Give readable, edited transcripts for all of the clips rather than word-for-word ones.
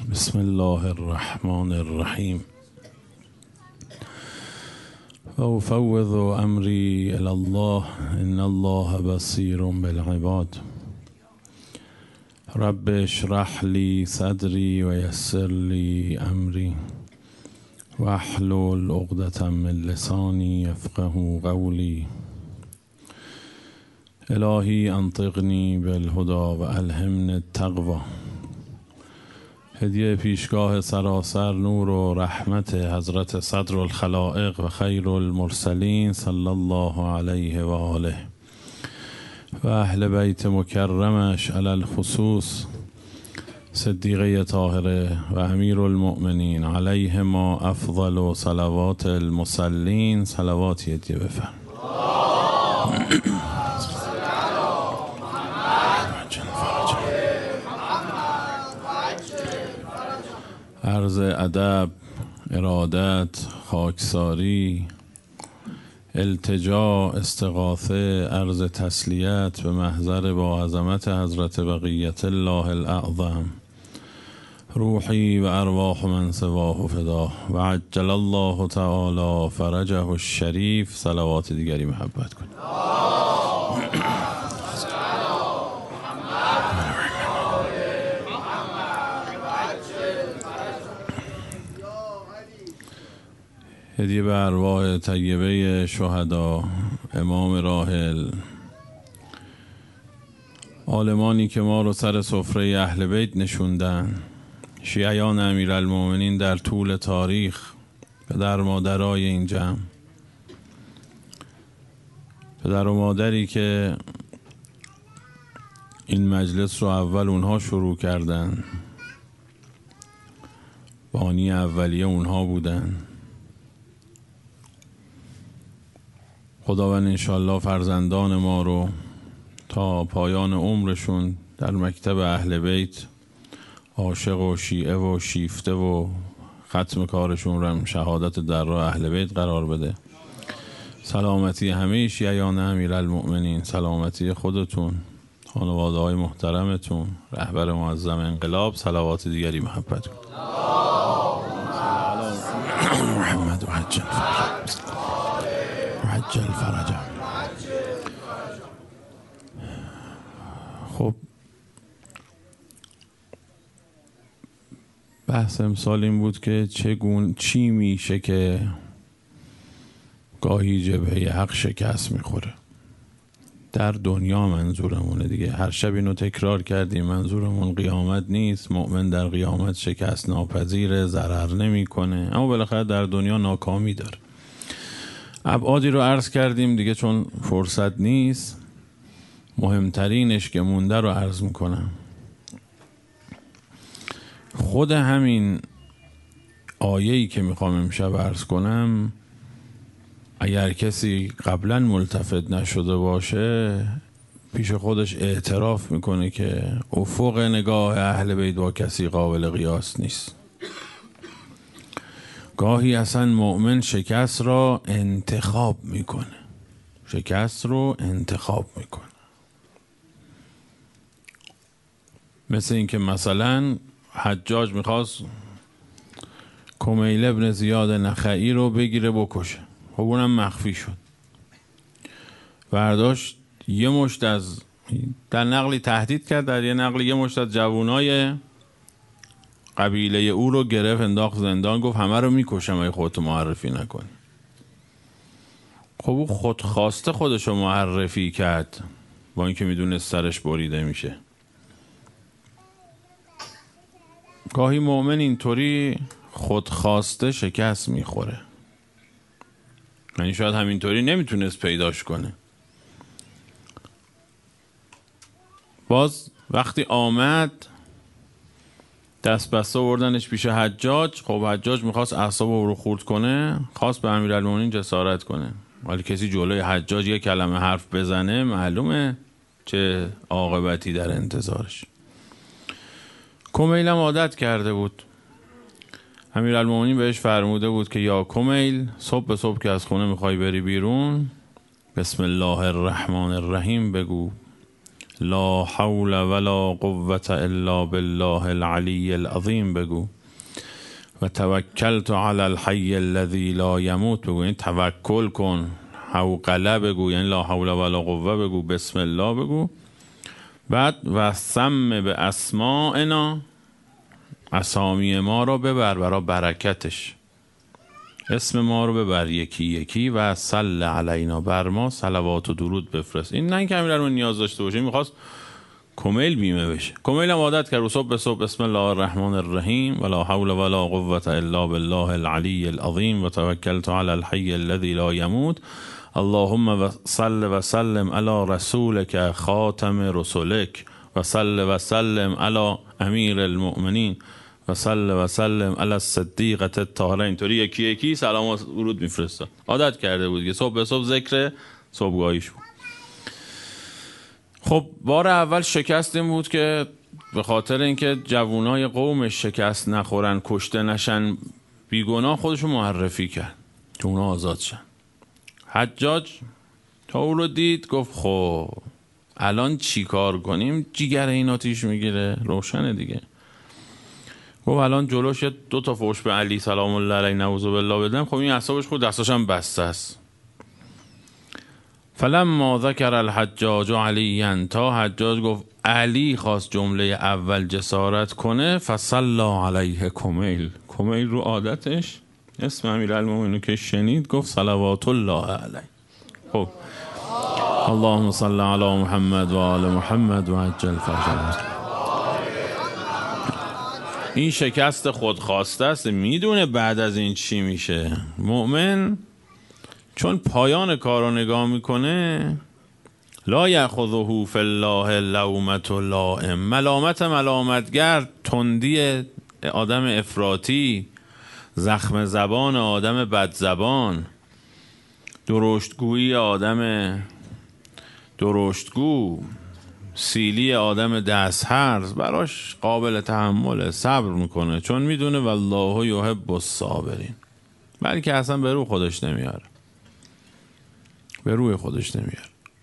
بسم الله الرحمن الرحیم و افوض امری الی الله ان الله بصیر بالعباد رب اشرح لی صدری و یسر لی امری واحلل عقدة من لسانی یفقهوا قولی الهی انطقنی بالهدی و الهمنی التقوی. هدیه پیشگاه سراسر نور و رحمت حضرت صدر الخلائق و خیر المرسلین صلی الله علیه و آله و اهل بیت مکرمش علی الخصوص صدیقه طاهره و امیر المؤمنین علیه ما افضل و صلوات المصلین. صلواتی هدیه بفرم. عرض ادب، ارادت، خاکساری، التجا، استغاثه، عرض تسلیت به محضر با عظمت حضرت بقیت الله الاعظم، روحی و ارواح من سواه فداه و عجل الله تعالی فرجه الشریف. صلوات دیگری محبت کنید. هدیه به ارواح طیبه شهدا، امام راحل، عالمانی که ما رو سر سفره اهل بیت نشوندن، شیعیان امیرالمومنین در طول تاریخ، پدر مادرای این جمع، پدر و مادری که این مجلس رو اول اونها شروع کردن، بانی اولیه اونها بودن. خداوند انشالله فرزندان ما رو تا پایان عمرشون در مکتب اهل بیت عاشق و شیعه و شیفته و ختم کارشون رو شهادت در راه اهل بیت قرار بده. سلامتی همه شیعیان امیرالمؤمنین، سلامتی خودتون، خانواده های محترمتون، رهبر معظم انقلاب. صلوات دیگری محبت کن. محمد و عجل فرجه. خب بحث امسال این بود که چی میشه که گاهی جبهه حق شکست میخوره در دنیا. منظورمونه دیگه، هر شب اینو تکرار کردیم، منظورمون قیامت نیست. مؤمن در قیامت شکست ناپذیره، ضرر نمیکنه، اما بالاخره در دنیا ناکامی داره. ابعادی رو عرض کردیم دیگه، چون فرصت نیست مهمترینش که مونده رو عرض میکنم. خود همین آیه‌ای که میخوام امشب عرض کنم، اگر کسی قبلا ملتفت نشده باشه، پیش خودش اعتراف میکنه که افق نگاه اهل بیت با کسی قابل قیاس نیست. گاهی اصلا مؤمن شکست را انتخاب میکنه، مثل اینکه مثلا حجاج میخواست کمیل ابن زیاد نخعی رو بگیره بکشه، خب اونم مخفی شد، برداشت یه مشت از، در نقلی تهدید کرد، در یه نقلی یه مشت از جوانای قبیله او رو گرفت انداخت زندان، گفت همه رو میکشم اگه خودتو معرفی نکنی. خب او خودخواسته خودشو معرفی کرد، با اینکه میدونست سرش بریده میشه. گاهی مؤمن اینطوری خودخواسته شکست میخوره، یعنی شاید همینطوری نمیتونست پیداش کنه. باز وقتی آمد دست بسته آوردنش پیش حجاج. خب حجاج میخواست اعصاب رو خورد کنه، خواست به امیرالمومنین جسارت کنه، ولی کسی جلوی حجاج یک کلمه حرف بزنه معلومه چه عاقبتی در انتظارش. کمیل هم عادت کرده بود، امیرالمومنین بهش فرموده بود که یا کمیل، صبح به صبح که از خونه میخوای بری بیرون، بسم الله الرحمن الرحیم بگو، لا حول ولا قوة الا بالله العلی العظیم بگو و توکلت علی الحی الذی لا یموت بگو. این توکل کن. حوقله بگو یعنی لا حول ولا قوه بگو، بسم الله بگو. بعد و سم به اسمائنا، اسامی ما رو ببر برای برکتش، اسم ما رو ببر یکی یکی و صل علینا، بر ما صلوات و درود بفرست. این نه که امیرالمومنین نیاز داشته باشه، این میخواست کمیل بیمه بشه. کمیل هم عادت کرد صبح به صبح بسم الله الرحمن الرحیم ولا حول ولا قوة الا بالله العلی العظیم و توکلت علی الحی الذی لا یموت اللهم صل و سلم علی رسولک خاتم رسولک و صل و سلم علی امیر المؤمنین و صل و سلم علی الصدیقة الطاهرة. اینطوری یکی یکی سلام و درود میفرسته. عادت کرده بود که صبح به صبح ذکر صبحگاهیش بود. خب بار اول شکست این بود که به خاطر اینکه جوانای قومش شکست نخورن، کشته نشن، بیگناه خودشو معرفی کرد که اونا آزاد شن. حجاج تا او رو دید گفت خب الان چی کار کنیم؟ جیگر این آتیش میگیره، روشنه دیگه. گفت الان جلوش 2 تا فوش به علی سلام الله علیه نعوذ بالله بدم، خب این اعصابش خود دستاش هم بسته است. فلما ذکر الحجاج علیاً، تا حجاج گفت علی خواست جمله اول جسارت کنه، فصلی علیه کمیل. کمیل رو عادتش اسم امیرالمومنین که شنید گفت صلوات الله علیه. خب اللهم صل علی محمد و آل محمد و عجل فرجهم. این شکست خودخواسته است، میدونه بعد از این چی میشه. مؤمن چون پایان کار رو نگاه میکنه، لا یأخذه فی الله لومة لائم، ملامت ملامتگر، تندی آدم افراطی، زخم زبان آدم بد زبان، درشتگویی آدم درشتگو، سیلی آدم دست هرز براش قابل تحمله، صبر میکنه، چون میدونه والله یحب الصابرین. بلکه اصلا به روی خودش نمیاره، به روی خودش نمیاره.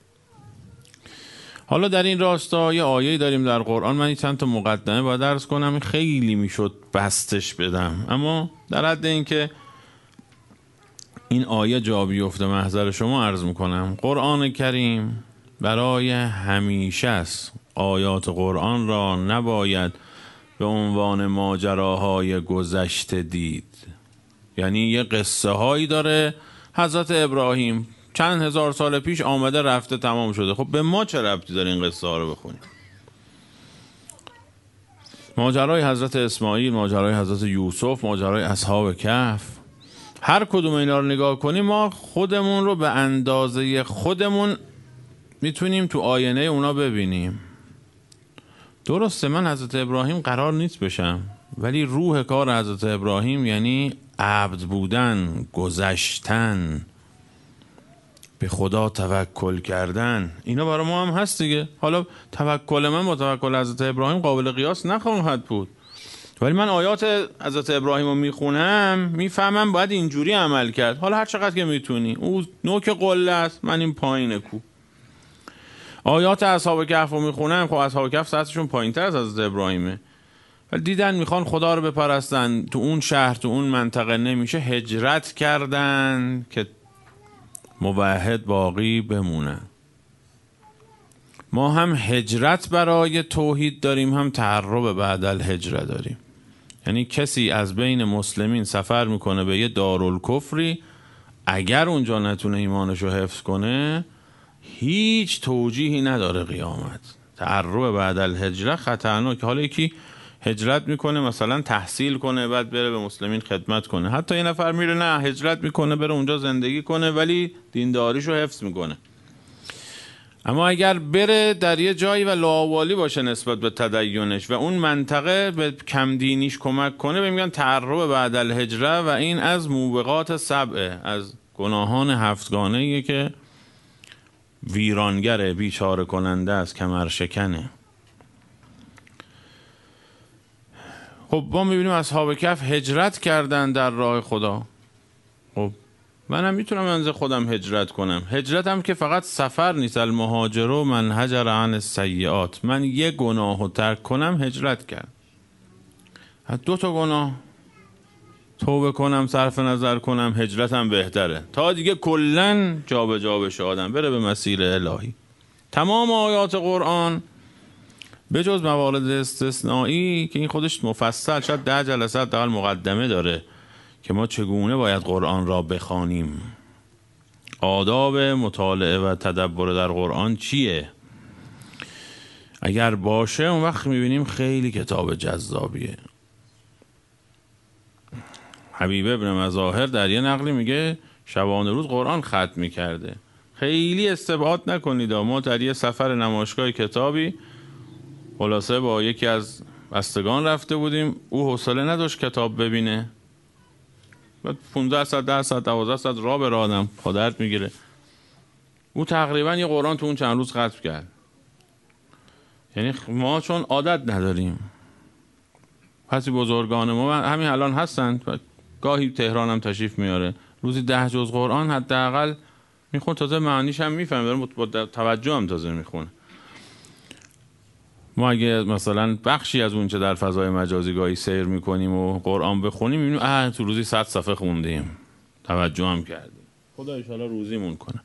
حالا در این راستا یه آیه داریم در قرآن، من چند تا مقدمه باید عرض کنم، خیلی میشد بستش بدم، اما در حد این که این آیه جا بیفته محضر شما عرض میکنم. قرآن کریم برای همیشه است. آیات قرآن را نباید به عنوان ماجراهای گذشته دید. یعنی یه قصه هایی داره، حضرت ابراهیم چند هزار سال پیش آمده رفته تمام شده، خب به ما چه ربطی داره این قصه ها رو بخونیم؟ ماجرای حضرت اسماعیل، ماجرای حضرت یوسف، ماجرای اصحاب کهف، هر کدوم اینا رو نگاه کنیم ما خودمون رو به اندازه خودمون میتونیم تو آینه اونا ببینیم. درسته من حضرت ابراهیم قرار نیست بشم، ولی روح کار حضرت ابراهیم یعنی عبد بودن، گذشتن، به خدا توکل کردن، اینا برای ما هم هست دیگه. حالا توکل من با توکل حضرت ابراهیم قابل قیاس نخواهد بود، ولی من آیات حضرت ابراهیم رو میخونم میفهمم باید اینجوری عمل کرد. حالا هر چقدر که میتونی، او نوک قله است، من این پایین کو. آیات اصحاب کهف رو میخونم، خب اصحاب کهف سطحشون پایین تر از حضرت ابراهیمه، ولی دیدن میخوان خدا رو بپرستن، تو اون شهر تو اون منطقه نمیشه، هجرت کردن که موحد باقی بمونن. ما هم هجرت برای توحید داریم، هم تهرب بعد الهجره داریم. یعنی کسی از بین مسلمین سفر میکنه به یه دارالکفری، اگر اونجا نتونه ایمانشو حفظ کنه هیچ توجیهی نداره قیامت. تهرب بعد الهجره خطرناک. حالا یکی هجرت میکنه مثلا تحصیل کنه بعد بره به مسلمین خدمت کنه، حتی یه نفر میره نه هجرت میکنه بره اونجا زندگی کنه ولی دینداریشو حفظ میکنه. اما اگر بره در یه جایی و لاوالی باشه نسبت به تدینش و اون منطقه به کم دینیش کمک کنه، به میگن تهرب بعد الهجره، و این از موبقات سبعه، از گناهان هفتگانه‌ایه که ویرانگره، بیچاره کننده است، کمر شکنه. خب ما میبینیم اصحاب کهف هجرت کردن در راه خدا. خب منم میتونم از خودم هجرت کنم. هجرتم که فقط سفر نیست. المهاجر من هجر عن السیئات. من یه گناه رو ترک کنم هجرت کرد. 2 تا گناه توبه کنم، صرف نظر کنم، هجرتم بهتره تا دیگه کلن جا به جا بشه، آدم بره به مسیر الهی. تمام آیات قرآن به جز موارد استثنایی که این خودش مفصل شاید 10 جلسه حداقل مقدمه داره که ما چگونه باید قرآن را بخوانیم، آداب مطالعه و تدبر در قرآن چیه. اگر باشه اون وقت میبینیم خیلی کتاب جذابیه. حبیب ابن مظاهر در یه نقلی میگه شبانه روز قرآن ختم میکرده. خیلی استبعاد نکنید. ما در یه سفر نمایشگاه کتابی خلاصه با یکی از بستگان رفته بودیم، او حوصله نداشت کتاب ببینه، 15 ساعت 10 ساعت 12 ساعت راه بره آدم خودت میگیره. او تقریبا یه قرآن تو اون چند روز ختم کرد. یعنی ما چون عادت نداریم. پسی بزرگان ما همین الان هستن، گاهی تهران هم تشریف میاره، روزی 10 جز قرآن حداقل میخون، تازه معنیش هم میفهمه، با توجه هم تازه میخونه. ما اگه مثلا بخشی از اون چه در فضای مجازی گاهی سیر میکنیم و قرآن بخونیم میبینیم تو روزی 100 صفحه خوندیم، توجه هم کردیم. خدا ان شاءالله روزیمون کنه.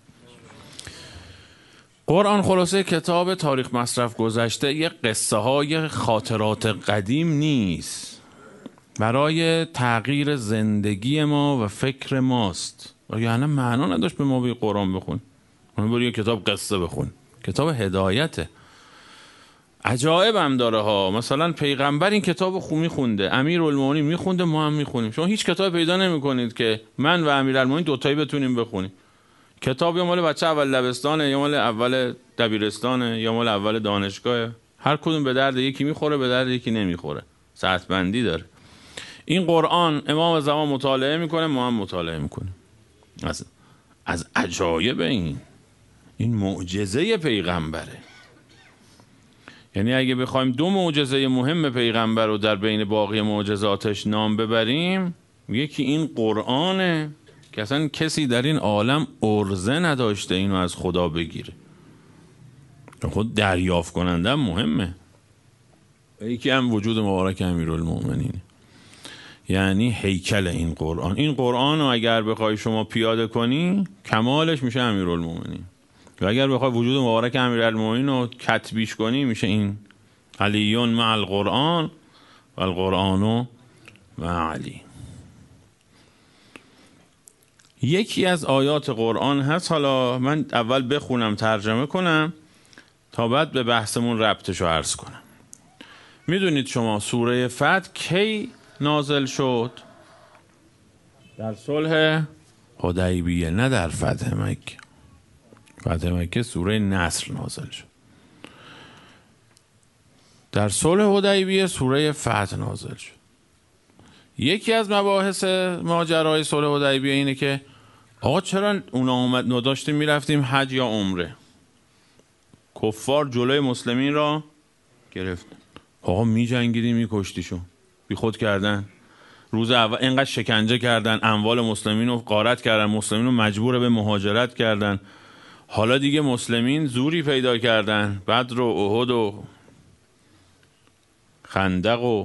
قرآن خلاصه کتاب تاریخ مصرف گذشته، یه قصه های خاطرات قدیم نیست، برای تغییر زندگی ما و فکر ماست. یعنی معنا نداشت به ما به قرآن بخون، اون برای یه کتاب قصه بخون. کتاب هدایته. عجایب هم داره ها. مثلا پیغمبر این کتاب خومی خونده، امیرالمومنین میخونده، ما هم میخونیم. شما هیچ کتاب پیدا نمیکنید که من و امیرالمومنین دوتایی بتونیم بخونیم. کتاب یا مال بچه اول لبستانه، یا مال اول دبیرستانه، یا مال اول دانشگاهه. هر کدوم به درد یکی میخوره، به درد یکی نمیخوره. سطح بندی داره. این قرآن امام زمان مطالعه میکنه، ما هم مطالعه میکنیم. از عجایب این معجزه پیغمبره. یعنی اگه بخوایم 2 معجزه مهم پیغمبر رو در بین باقی معجزاتش نام ببریم، یکی این قرآنه که اصلا کسی در این عالم ارزه نداشته اینو از خدا بگیره. خود دریافت کننده مهمه. یکی هم وجود مبارک امیرالمومنین، یعنی هیکل این قرآن. این قرآن رو اگر بخوای شما پیاده کنی کمالش میشه امیرالمومنین، و اگر بخوای وجود مبارک امیرالمومنین رو کتبیش کنی میشه این علیون مع القرآن و القرآن مع علی. یکی از آیات قرآن هست، حالا من اول بخونم ترجمه کنم تا بعد به بحثمون ربطش رو عرض کنم. میدونید شما سوره فتح کی نازل شد؟ در صلح حدیبیه، نه در فتح مکه. فتح مکه سوره نصر نازل شد. در صلح حدیبیه سوره فتح نازل شد. یکی از مباحث ماجرای صلح حدیبیه اینه که آقا چرا اونا داشتیم میرفتیم حج یا عمره، کفار جلوی مسلمین را گرفتن، آقا می جنگیدیم می کشتیشون، بی خود کردن، روز اول اینقدر شکنجه کردن، اموال مسلمین رو غارت کردن، مسلمین رو مجبور به مهاجرت کردن. حالا دیگه مسلمین زوری پیدا کردن، بدر و احد و خندق و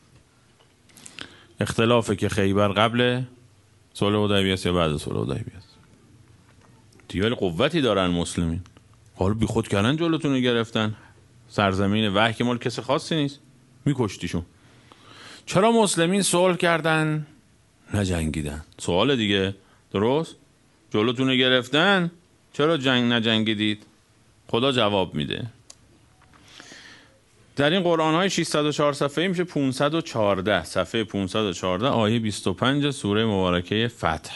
اختلافه که خیبر قبل صلح حدیبیه است یا بعد صلح حدیبیه است. دیگه قوتی دارن مسلمین، حالا بی خود کردن جلوتون رو گرفتن، سرزمین وحی که مال کسی خاصی نیست، میکشتیشون. چرا مسلمین صلح کردن نجنگیدن؟ سوال دیگه، درست؟ جلوتون رو گرفتن، چرا نجنگیدید؟ خدا جواب میده. در این قرآن های 604 صفحه میشه 514، صفحه 514 آیه 25 سوره مبارکه فتح.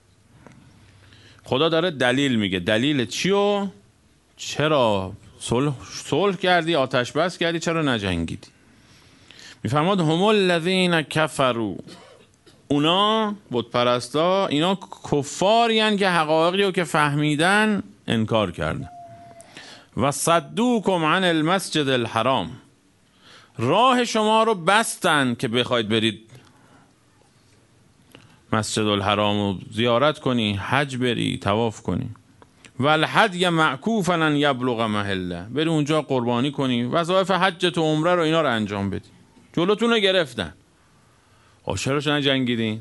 خدا داره دلیل میگه. دلیل چیو؟ چرا صلح کردی، آتش بس کردی، چرا نجنگیدی؟ میفرماد هم الذین کفروا، اونا بت پرستا، اینا کفارین که حقایقی رو که فهمیدن انکار کردن. و صدوکم عن المسجد الحرام، راه شما رو بستن که بخواید برید مسجد الحرام رو زیارت کنی، حج بری، طواف کنی. والهدی معکوفا ان یبلغ محله، بری اونجا قربانی کنی، وظایف حجت و عمره رو اینا رو انجام بدی. جلوتون رو گرفتن. چرا نجنگیدین؟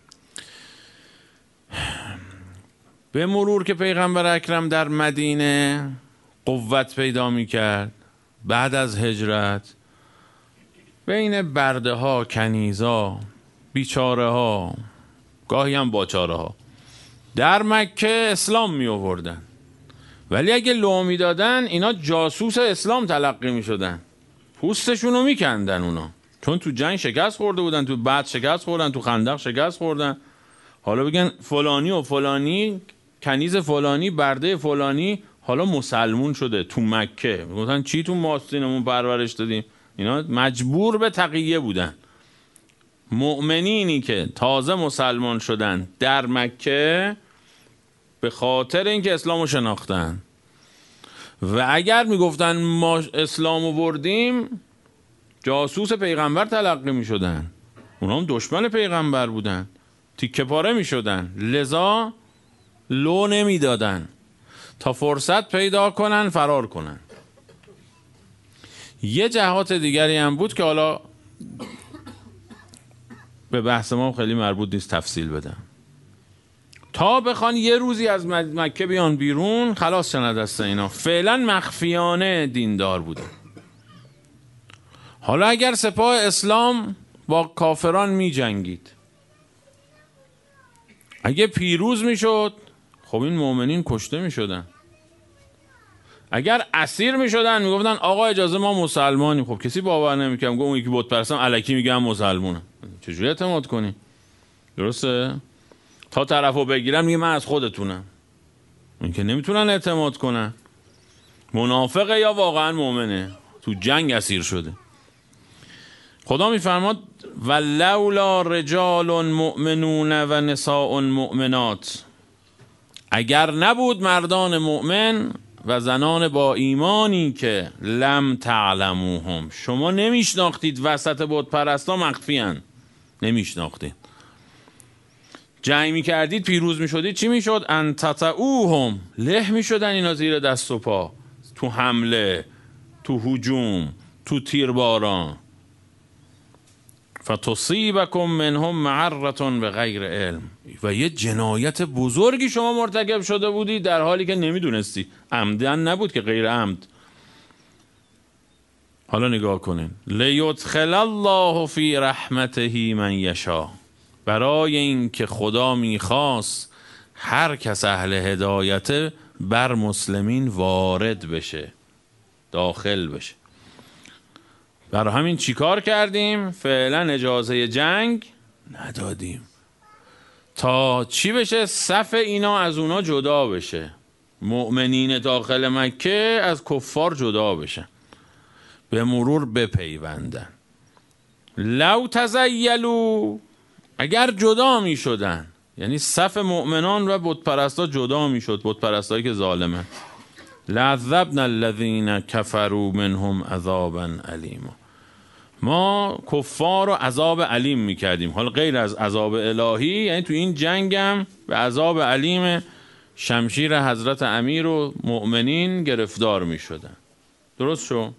به مرور که پیغمبر اکرم در مدینه قوت پیدا می کرد بعد از هجرت، بین برده ها، کنیزا، بیچاره ها، گاهی هم باچاره ها در مکه اسلام می آوردن، ولی اگه لو می دادن اینا جاسوس اسلام تلقی می شدن، پوستشون رو می کندن اونا، چون تو جنگ شکست خورده بودن، تو بعد شکست خوردن، تو خندق شکست خوردن. حالا بگن فلانی و فلانی، کنیز فلانی، برده فلانی حالا مسلمون شده تو مکه. میگفتن چی تو ماستینمون پرورش دادیم؟ اینا مجبور به تقیه بودن. مؤمنینی که تازه مسلمان شدن در مکه به خاطر اینکه اسلامو شناختن، و اگر میگفتن ما اسلامو بردیم جاسوس پیغمبر تلقی میشدن، اونا هم دشمن پیغمبر بودن، تیکه پاره میشدن، لذا لو نمیدادن تا فرصت پیدا کنن فرار کنن. یه جهات دیگری هم بود که حالا به بحث ما خیلی مربوط نیست تفصیل بدم. تا بخوان یه روزی از مکه بیان بیرون خلاص شن دست اینا. فعلا مخفیانه دیندار بودن. حالا اگر سپاه اسلام با کافران می جنگید، اگه پیروز می شد، خب این مؤمنین کشته می شدن. اگر اسیر می شدن می گفتن آقا اجازه ما مسلمانیم. خب کسی باور نمی کنم، اون یکی بت پرستم الکی میگه هم مسلمانم، چجوری اعتماد کنی؟ درسته؟ تا طرفو بگیرن میگه من از خودتونم. این که نمیتونن اعتماد کنن. منافقه یا واقعا مؤمنه؟ تو جنگ اسیر شده. خدا میفرماد ولولا رجال مؤمنون و نساء مؤمنات، اگر نبود مردان مؤمن و زنان با ایمانی که لم تعلموهم، شما نمیشناختید، وسط بت پرستا مخفی ان، نمیشناختید، جنگ میکردید پیروز میشدید، چی میشد؟ ان تطعوهم، له میشدن اینا زیر دست و پا، تو حمله، تو هجوم، تو تیرباران. فتصیبکم منهم معرة بغیر علم، و یه جنایت بزرگی شما مرتکب شده بودی در حالی که نمیدونستی، عمدن نبود که غیر عمد. حالا نگاه کنین، لیدخل الله فی رحمته من یشاء، برای این که خدا میخواست هر کس اهل هدایت بر مسلمین وارد بشه، داخل بشه. برای همین چیکار کردیم؟ فعلا اجازه جنگ ندادیم تا چی بشه؟ صف اینا از اونا جدا بشه، مؤمنین داخل مکه از کفار جدا بشن، به مرور بپیوندن. لو تزیلوا، اگر جدا می شدن، یعنی صف مؤمنان و بت پرستا جدا می شد، بت پرستایی که ظالمن، لعذبنا الذین کفروا منهم عذابا علیما، ما کفار رو عذاب علیم می کردیم. حالا غیر از عذاب الهی، یعنی تو این جنگم به عذاب علیم شمشیر حضرت امیر و مؤمنین گرفتار می شدن. درست شو؟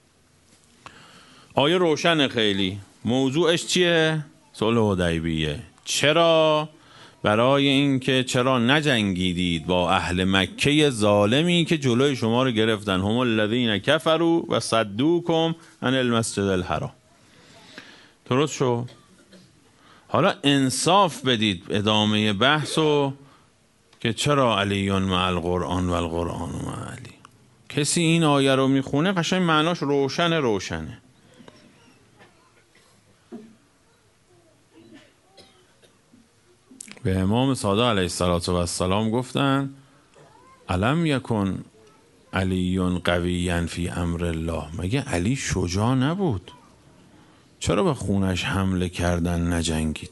آیه روشن خیلی. موضوعش چیه؟ صلح حدیبیه. چرا؟ برای اینکه چرا نجنگیدید با اهل مکه ظالمی که جلوی شما رو گرفتن، هم الذین کفروا و صدوکم عن المسجد الحرام. درست شو؟ حالا انصاف بدید ادامه بحثو که چرا علی مع القرآن و القرآن مع علی. کسی این آیه رو میخونه قشنگ معناش روشنه. به امام صادق علیه السلام گفتن الم یکن علی قویا فی امر الله، مگه علی شجاع نبود؟ چرا به خونش حمله کردن نجنگید؟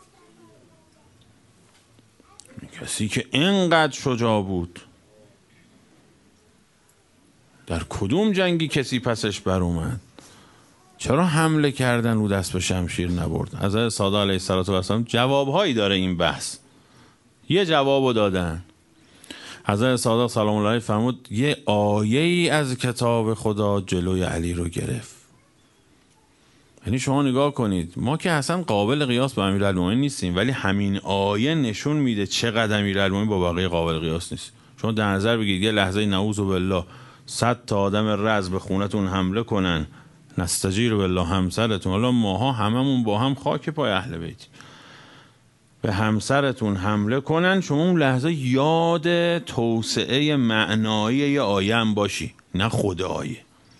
کسی که اینقدر شجاع بود در کدوم جنگی کسی پسش بر اومد؟ چرا حمله کردن رو دست به شمشیر نبرد؟ حضرت صادق علیه السلام جوابهایی داره این بحث. یه جوابو دادن. حضرت صادق سلام الله علیه فرمود یه آیه ای از کتاب خدا جلوی علی رو گرفت. یعنی شما نگاه کنید، ما که اصلا قابل قیاس با امیرالمومنین نیستیم، ولی همین آیه نشون میده چقدر امیرالمومنین با بقیه قابل قیاس نیست. شما در نظر بگیرید یه لحظه نعوذ بالله 100 تا آدم رز به خونتون حمله کنن، نستجیر بالله همسرتون، حالا ماها هممون با هم خاک پای اهل بیت، به همسرتون حمله کنن، شما اون لحظه یاد توسعه معنایی یه آیه هم باشی، نه خود آیه.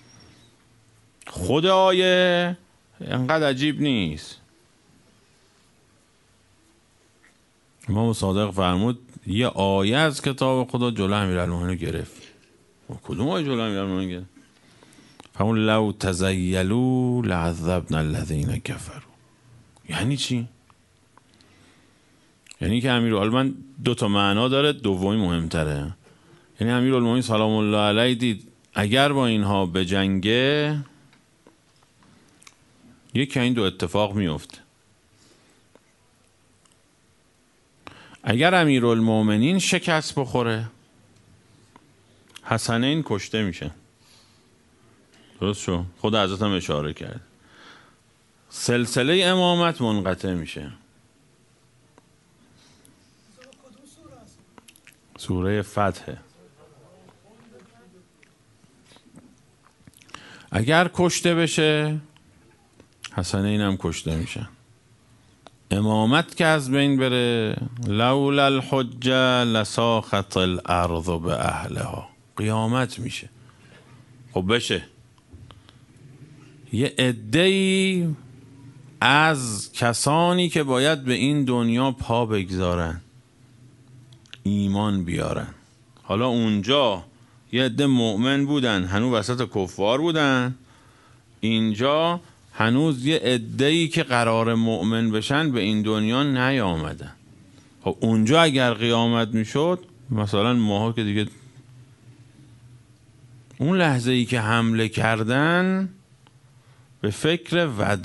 خود آیه انقدر عجیب نیست. امام صادق فرمود یه آیه از کتاب خدا جلو امیرالمومنین گرفت. کدوم آیه جلو امیرالمومنین گرفت؟ فرمود لو تزیلوا لعذبنا الذین کفروا. یعنی چی؟ یعنی که امیرالمومنین دو تا معنا داره، دومی مهمتره. یعنی امیرالمومنین سلام الله علیه دید اگر با اینها بجنگه یکی این دو اتفاق میفته. اگر امیرالمومنین شکست بخوره، حسنین کشته میشه، درست شو، خود حضرت هم اشاره کرد، سلسله امامت منقطع میشه. سوره فتح. اگر کشته بشه حسنین هم کشته میشن. امامت که از بین بره لولا الحجه لساخت الارض به اهلها. قیامت میشه. خب بشه یه عده‌ای از کسانی که باید به این دنیا پا بگذارن ایمان بیارن. حالا اونجا یه عده مؤمن بودن هنوز وسط کفار بودن، اینجا هنوز یه عده‌ای که قرار مؤمن بشن به این دنیا نیامدن. خب اونجا اگر قیامت میشد، مثلا ماها که دیگه اون لحظه ای که حمله کردن به فکر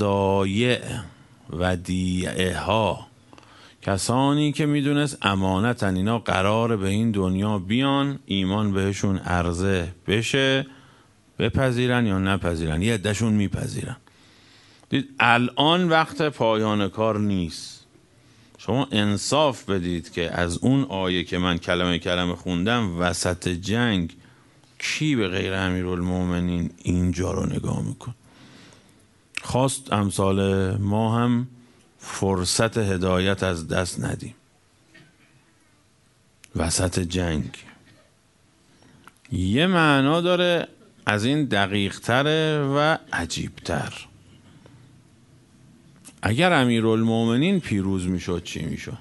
ودیعه ها، کسانی که میدونست امانتن اینا قرار به این دنیا بیان، ایمان بهشون عرضه بشه، بپذیرن یا نپذیرن. یه عدهشون میپذیرن. دید الان وقت پایان کار نیست. شما انصاف بدید که از اون آیه که من کلمه خوندم وسط جنگ کی به غیر امیرالمومنین اینجا رو نگاه میکن؟ خواست امثال ما هم فرصت هدایت از دست ندیم. وسط جنگ یه معنا داره از این دقیق تره و عجیب تر. اگر امیرالمومنین پیروز میشد چی میشد؟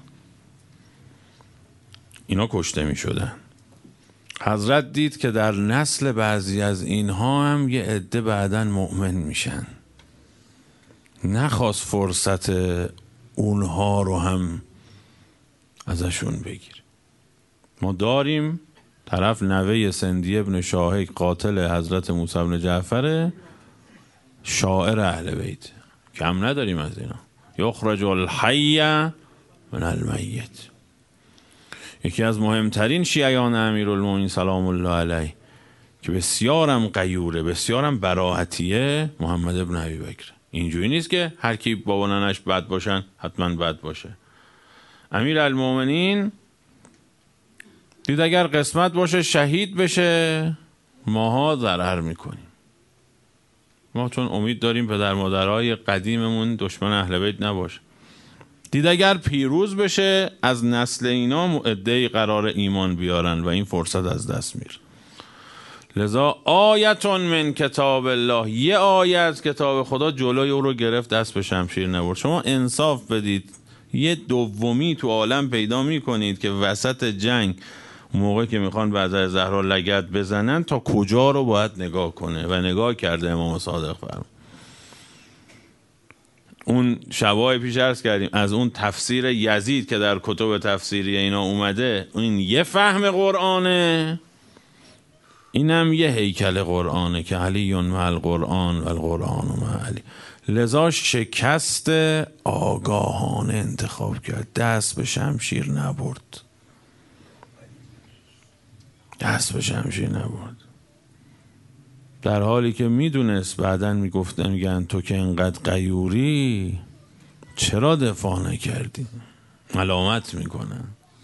اینا کشته میشدن. حضرت دید که در نسل بعضی از اینها هم یه عده بعدن مؤمن میشن. نخواست فرصت اونها رو هم ازشون بگیر. ما داریم طرف نوه سندی ابن شاهک قاتل حضرت موسی بن جعفر، شاعر اهل بیت، کم نداریم از اینا. یخرج الحی من المیت. یکی از مهمترین شیعیان امیرالمومنین سلام الله علیه که بسیارم غیوره، بسیارم براحتیه، محمد ابن ابی بکر. اینجوری نیست که هر کی بابا ننش بد باشن حتما بد باشه. امیرالمومنین دید اگر قسمت باشه شهید بشه ماها ضرر میکنیم. ما چون امید داریم پدر مادرای قدیممون دشمن اهل بیت نباشه. دید اگر پیروز بشه از نسل اینا عده‌ای قرار ایمان بیارن و این فرصت از دست میره. لذا آیتون من کتاب الله، یه آیه از کتاب خدا جلوی او رو گرفت، دست به شمشیر نبرد. شما انصاف بدید یه دومی تو عالم پیدا میکنید که وسط جنگ موقع که میخوان بعد زهرا لگد بزنن تا کجا رو باید نگاه کنه، و نگاه کرده امام صادق فرمود. اون شبای پیش عرض کردیم از اون تفسیر یزید که در کتب تفسیری اینا اومده، این یه فهم قرآنه، اینم یه هیکل قرآنه که علی مع القرآن و القرآن مع علی. لذا شکست آگاهانه انتخاب کرد، دست به شمشیر نبرد. دست به شمشیر نبرد، در حالی که میدونست بعداً میگن تو که انقدر غیوری چرا دفاع نکردی؟ ملامت میکنن.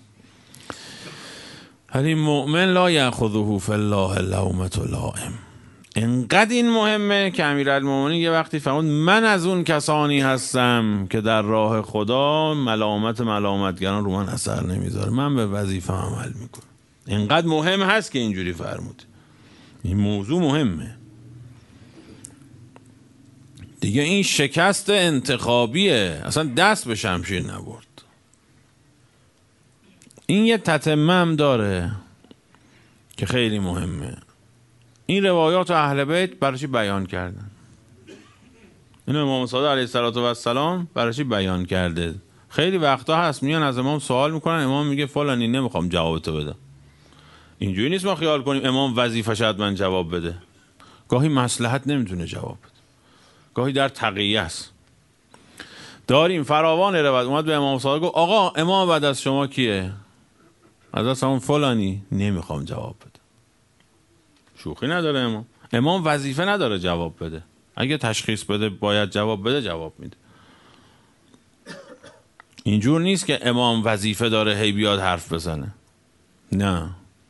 ولی مؤمن لا یأخذه فی الله لومة لائم. انقدر این مهمه که امیرالمومنین یه وقتی فرمود من از اون کسانی هستم که در راه خدا ملامتگران رو من اثر نمیذاره، من به وظیفه عمل میکنم. انقدر مهم هست که اینجوری فرمود. این موضوع مهمه دیگه. این شکست انتخابیه، اصلا دست به شمشیر نبرد. این یه تتمه هم داره که خیلی مهمه. این روایات اهل بیت برای چی بیان کردن؟ اینو امام صادق علیه السلام برای چی بیان کرده؟ خیلی وقتا هست میان از امام سوال میکنن، امام میگه فلانی نمیخوام جوابتو بدم. اینجوری نیست ما خیال کنیم امام وظیفه شد من جواب بده. گاهی مصلحت نمیتونه جواب بده، گاهی در تقیه است. داریم فراوان روایت. اومد به امام صادق گفت آقا امام بعد از شما کیه؟ از همون فلانی. نمیخوام جواب بده. شوخی نداره امام وظیفه نداره جواب بده. اگه تشخیص بده باید جواب بده جواب میده. اینجور نیست که امام وظیفه داره هی بیاد حرف بزنه. نه،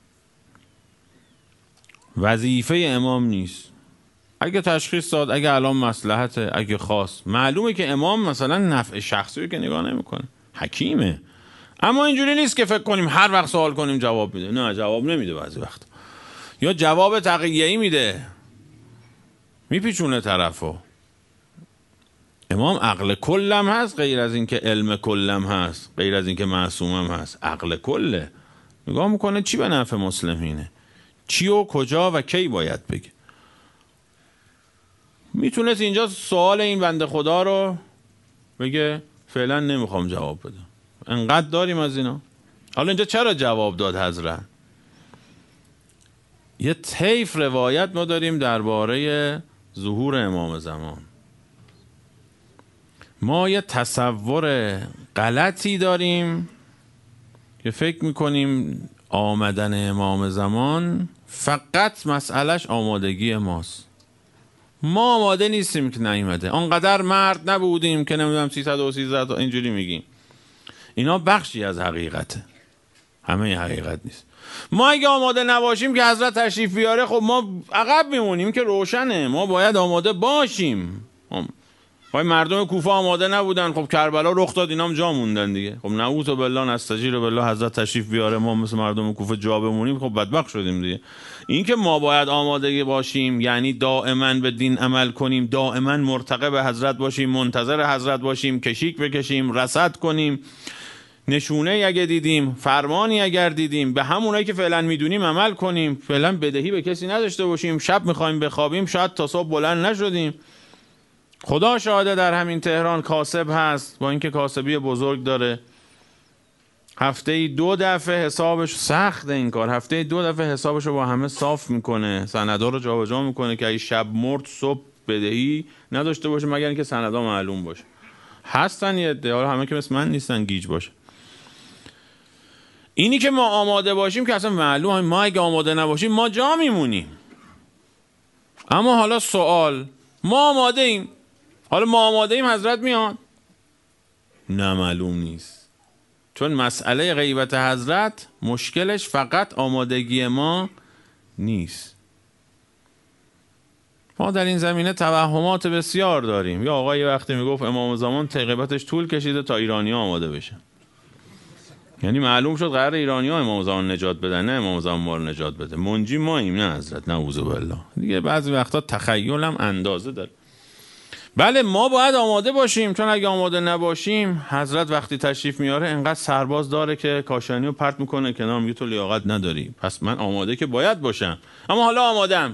وظیفه امام نیست. اگه تشخیص داد، اگه الان مصلحته، اگه خواست، معلومه که امام مثلا نفع شخصی رو که نگاه نمیکنه، حکیمه. اما اینجوری نیست که فکر کنیم هر وقت سوال کنیم جواب میده. نه، جواب نمیده. بعضی وقت یا جواب تقیه‌ای میده، میپیچونه طرفو. امام عقل کلم هست، غیر از این که علم کلم هست، غیر از این که معصومم هست. عقل کله، نگاه میکنه چی به نفع مسلمینه، چی و کجا و کی باید بگه. میتونست اینجا سوال این بنده خدا رو بگه فعلا نمیخوام جواب بدم. انقدر داریم از اینا. حالا اینجا چرا جواب داد حضرت؟ یه طیف روایت ما داریم درباره ظهور امام زمان. ما یه تصور غلطی داریم که فکر میکنیم آمدن امام زمان فقط مسئلهش آمادگی ماست. ما آماده نیستیم که نیومده، آنقدر مرد نبودیم که نمیدونم 313 اینجوری میگیم. اینا بخشی از حقیقته، همه حقیقت نیست. ما اگه آماده نباشیم که حضرت تشریف بیاره، خب ما عقب میمونیم که روشنه. ما باید آماده باشیم. خب مردم کوفه آماده نبودن، خب کربلا رخ داد، اینام جا موندن دیگه. خب نعوذ بالله نستجیر بالله حضرت تشریف بیاره ما مثل مردم کوفه جا بمونیم، خب بدبخت شدیم دیگه. این که ما باید آماده باشیم یعنی دائما به دین عمل کنیم، دائما مرتقب حضرت باشیم، منتظر حضرت باشیم، کشیک بکشیم، رصد کنیم، نشونه اگه دیدیم، فرمانی اگر دیدیم به همونایی که فعلا میدونیم عمل کنیم، فعلا بدهی به کسی نداشته باشیم. شب میخوایم بخوابیم شاید تا صبح بلند نشدیم. خدا شاهده در همین تهران کاسب هست، با اینکه کاسبی بزرگ داره، هفته 2 دفعه حسابش سخته. این کار هفته 2 دفعه حسابش رو با همه صاف میکنه، سندا رو جابجا میکنه که ای شب مرد صبح بدهی نداشته باشه، مگر اینکه سندا معلوم باشه. هستن یه عده، همه که مثل من نیستن گیج باشه. اینی که ما آماده باشیم که اصلا معلومه. ما اگه آماده نباشیم ما جا میمونیم. اما حالا سوال، ما آماده ایم؟ حالا ما آماده ایم حضرت میاد؟ نه، معلوم نیست. چون مسئله غیبت حضرت مشکلش فقط آمادگی ما نیست. ما در این زمینه توهمات بسیار داریم. یا آقای وقتی میگفت امام زمان غیبتش طول کشیده تا ایرانی ها آماده بشن، یعنی معلوم شد قرار ایرانی ها امام زمان نجات بدن، نه امام زمان ما رو نجات بده. منجی ماییم، نه حضرت، نعوذ بالله. دیگه بعضی وقتا تخیلم اندازه داره. بله ما باید آماده باشیم، چون اگه آماده نباشیم حضرت وقتی تشریف میاره انقدر سرباز داره که کاشانی رو پرت میکنه کنار، میگه تو لیاقت نداری. پس من آماده که باید باشم، اما حالا آمادم.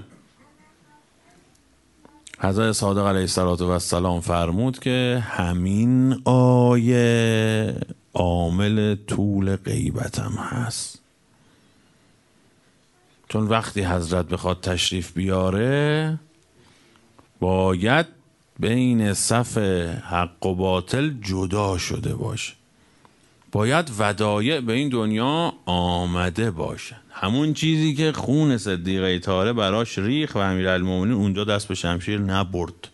حضرت صادق علیه السلام فرمود که همین آیه عامل طول غیبتم هست. چون وقتی حضرت بخواد تشریف بیاره باید بین صف حق و باطل جدا شده باشه، باید ودایع به این دنیا آمده باشه. همون چیزی که خون صدیقه طاهره براش ریخ و امیرالمومنین اونجا دست به شمشیر نبرد.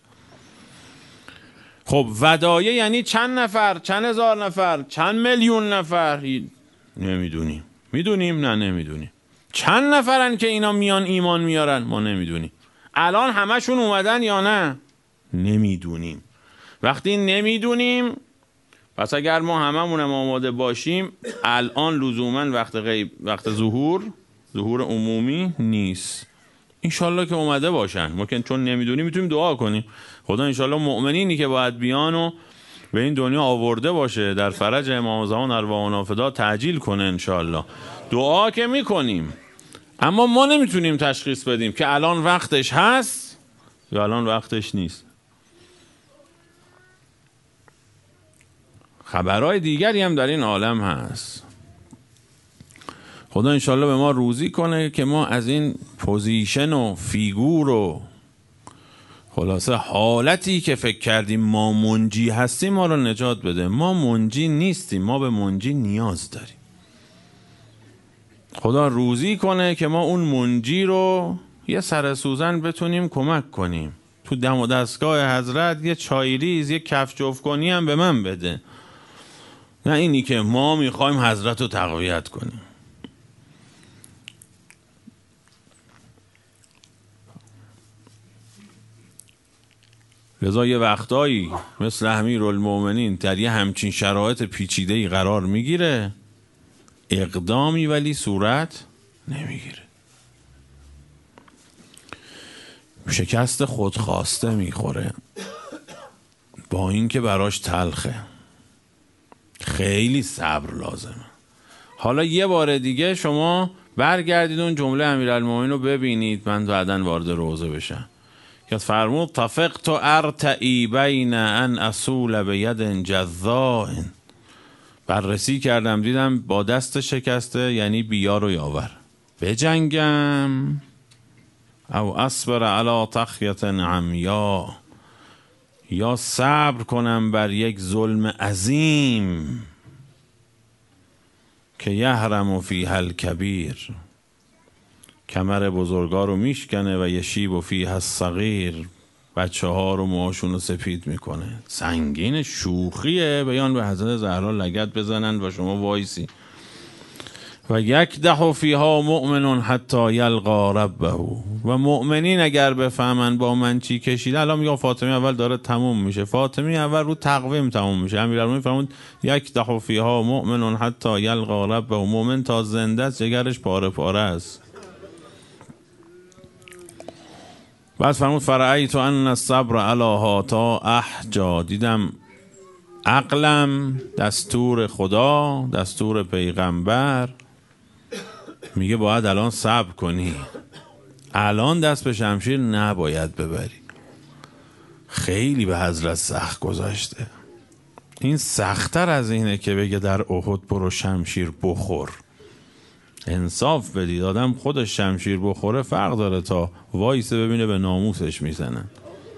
خب ودایع یعنی چند نفر، چند هزار نفر، چند میلیون نفر؟ نمیدونیم. میدونیم؟ نه نمیدونیم. چند نفرن که اینا میان ایمان میارن؟ ما نمیدونیم. الان همشون اومدن یا نه؟ نمیدونیم. وقتی نمیدونیم پس اگر ما هممونم آماده باشیم الان لزوما وقت ظهور عمومی نیست. انشالله که اومده باشن. ما که چون نمیدونیم میتونیم دعا کنیم خدا انشالله مؤمنینی که باید بیان و به این دنیا آورده باشه در فرج امام زمان ارواحنا فدا تعجیل کنه انشالله. دعا که میکنیم اما ما نمیتونیم تشخیص بدیم که الان وقتش هست یا الان وقتش نیست. خبرهای دیگری هم در این عالم هست. خدا انشالله به ما روزی کنه که ما از این پوزیشن و فیگور و خلاصه حالتی که فکر کردیم ما منجی هستیم ما رو نجات بده. ما منجی نیستیم، ما به منجی نیاز داریم. خدا روزی کنه که ما اون منجی رو یه سر سوزن بتونیم کمک کنیم. تو دم و دستگاه حضرت یه چایریز، یه کف جفت هم به من بده، نه اینی که ما میخوایم حضرت رو تقویت کنیم. لذا یه وقتایی مثل امیرالمومنین در یه همچین شرایط پیچیده‌ای قرار میگیره، اقدامی ولی صورت نمیگیره، شکست خودخواسته میخوره با اینکه براش تلخه. خیلی صبر لازمه. حالا یه بار دیگه شما برگردید اون جمله امیرالمومنین رو ببینید. من بعداً وارد روضه بشم که فرمود طفقت ارتعی بین ان اصول بید جذاء. بررسی کردم دیدم با دست شکسته یعنی بیار و یاور بجنگم او اصبر علی تخیت عمیا، یا صبر کنم بر یک ظلم عظیم که یحرم فیها الکبیر، کمر بزرگا رو میشکنه و یشیب فیها الصغیر، بچه ها رو موهاشون رو سپید میکنه. سنگین شوخیه بیان به حضرت زهرا لگد بزنن و شما وایسی. و یک ده فیها مؤمن حتی یلقا ربه. و مؤمنین اگر بفهمن با من چی کشیده، الان میگم فاطمی اول داره تموم میشه، فاطمی اول رو تقویم تموم میشه. امیرالمومنین فرمود یک ده فیها مؤمن حتی یلقا ربه. مؤمن تا زنده است جگرش پاره پاره است. بعد فرمود فرأیت ان الصبر علی هاتا احجا. دیدم عقلم دستور خدا، دستور پیغمبر میگه باید الان صبر کنی، الان دست به شمشیر نباید ببری. خیلی به حضرت سخت گذاشته. این سخت‌تر از اینه که بگه در احد برو شمشیر بخور. انصاف بدید، آدم خودش شمشیر بخوره فرق داره تا وایسه ببینه به ناموسش میزنن.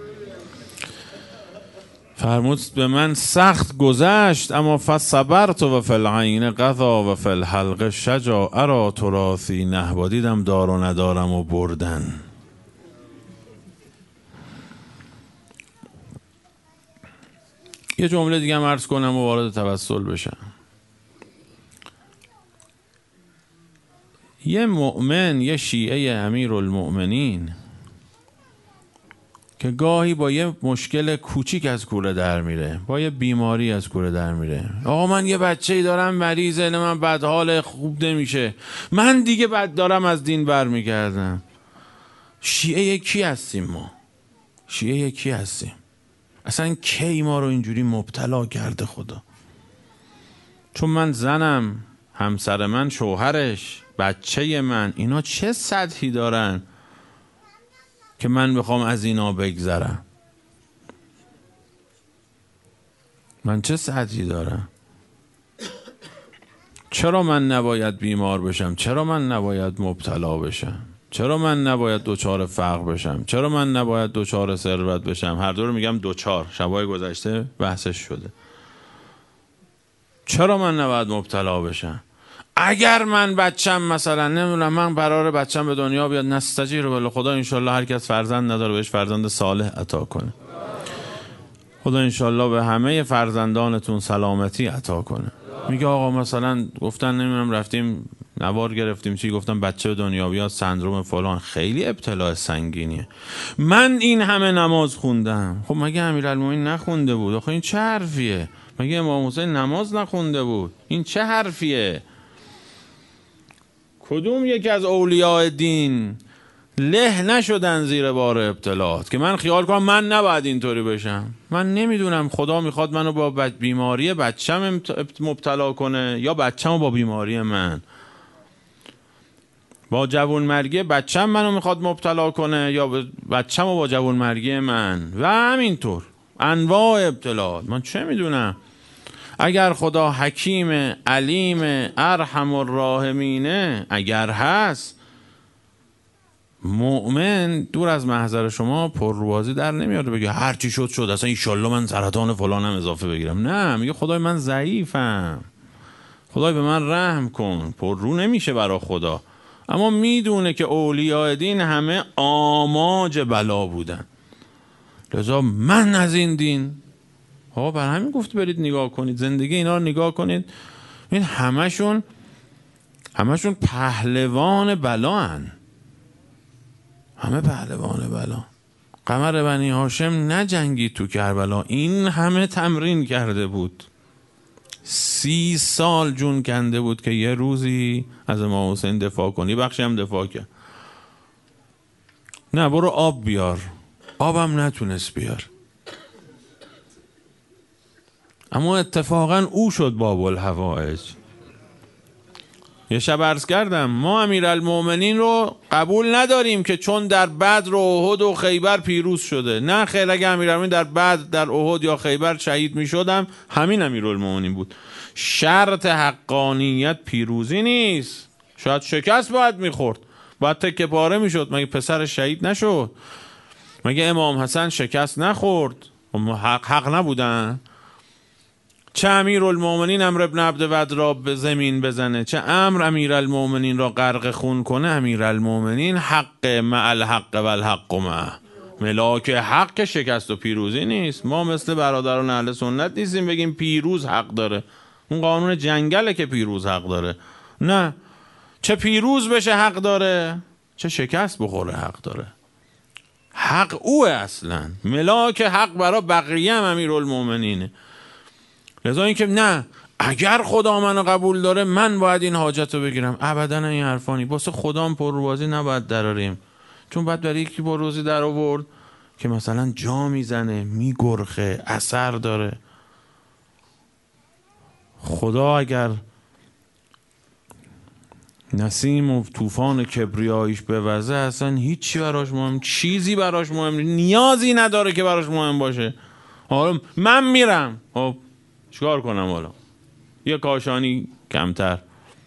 فرمود به من سخت گذشت اما فصبرت و فی العین قضا و فی الحلق شجا ارا تراثی نهبا. دیدم دار و ندارم و بردن. یه جمله دیگه هم عرض کنم و وارد توسل بشم. یه مؤمن، یه شیعه امیرالمؤمنین که گاهی با یه مشکل کوچیک از کوره در میره، با یه بیماری از کوره در میره. آقا من یه بچه‌ای دارم مریضه، من بدحال، خوب نمیشه، من دیگه بد دارم از دین برمیگردم. شیعه کی هستیم ما؟ شیعه کی هستیم؟ اصلا کی ما رو اینجوری مبتلا کرده خدا؟ چون من زنم، همسر من، شوهرش، بچه من، اینا چه سطحی دارن که من بخوام از اینا بگذرم؟ من چه سطحی دارم؟ چرا من نباید بیمار بشم؟ چرا من نباید مبتلا بشم؟ چرا من نباید دوچار فقر بشم؟ چرا من نباید دوچار ثروت بشم؟ هر دو رو میگم دوچار، شبای گذشته بحثش شده. چرا من نباید مبتلا بشم؟ اگر من بچم مثلا نمیدونم من قراره بچم به دنیا بیاد، نستجیر بله خدا انشالله هر کس فرزند نداره بهش فرزند صالح عطا کنه. خدا انشالله به همه فرزندانتون سلامتی عطا کنه. میگه آقا مثلا گفتن نمیدونم رفتیم نوار گرفتیم چی، گفتم بچه به دنیا بیاد سندروم فلان، خیلی ابتلا سنگینیه. من این همه نماز خوندم، خب مگه امیرالمومنین نخونده بود؟ آخه این چه حرفیه؟ مگه امام حسین نماز نخونده بود؟ این چه حرفیه؟ کدوم یکی از اولیاء دین له نشدن زیر بار ابتلاات که من خیال کنم من نباید اینطوری بشم؟ من نمیدونم خدا میخواد منو با بیماری بچم مبتلا کنه یا بچه‌مو با بیماری من، با جوانمرگی بچم منو میخواد مبتلا کنه یا بچه‌مو با جوانمرگی من، و همینطور انواع ابتلاات. من چه میدونم؟ اگر خدا حکیم علیم ارحم الراحمینه اگر هست، مؤمن دور از محضر شما پرروازی در نمیاره بگه هر چی شد شد، اصلا ایشالله من سرطان فلانم اضافه بگیرم. نه، میگه خدای من ضعیفم، خدای به من رحم کن. پررو نمیشه برا خدا، اما میدونه که اولیاء دین همه آماج بلا بودن، لذا من از این دین. بر همین گفت برید نگاه کنید زندگی اینا رو نگاه کنید، این همشون پهلوان بلا هن. همه پهلوان بلا. قمر بنی هاشم نجنگید تو کربلا، این همه تمرین کرده بود، 30 سال جون کنده بود که یه روزی از امام حسین دفاع کنی. بخشی هم دفاع کرد. نه برو آب بیار، آبم نتونست بیار، اما اتفاقا او شد باب الحوائج. یه شب عرض کردم ما امیرالمومنین رو قبول نداریم که چون در بدر و احد و خیبر پیروز شده. نه خیر، اگه امیرالمومنین در بدر در احد یا خیبر شهید می شدم همین امیرالمومنین بود. شرط حقانیت پیروزی نیست، شاید شکست باید میخورد، باید تکه پاره میشد. مگه پسر شهید نشد؟ مگه امام حسن شکست نخورد؟ حق نبودن؟ چه امیرالمومنین عمرو ابن عبدود را به زمین بزنه، چه امر امیرالمومنین را غرق خون کنه. امیرالمومنین حق مع الحق و الحق معه، ملاک حق شکست و پیروزی نیست. ما مثل برادران اهل سنت نیستیم بگیم پیروز حق داره، اون قانون جنگله که پیروز حق داره. نه، چه پیروز بشه حق داره، چه شکست بخوره حق داره. حق اوه، اصلا ملاک حق برای بقیه هم امیرالمومنینه. لذا این که نه اگر خدا منو قبول داره من باید این حاجت رو بگیرم، ابدا این حرفانی. واسه خدام پرروازی نباید دراریم، چون باید برای یکی پرروازی در آورد که مثلا جا میزنه، میگرخه، اثر داره. خدا اگر نسیم و طوفان کبریاییش بوزه اصلا هیچی براش مهم، چیزی براش مهم نیازی نداره که براش مهم باشه. حالا من میرم، خب چیکار کنم؟ حالا یه کاشانی کمتر.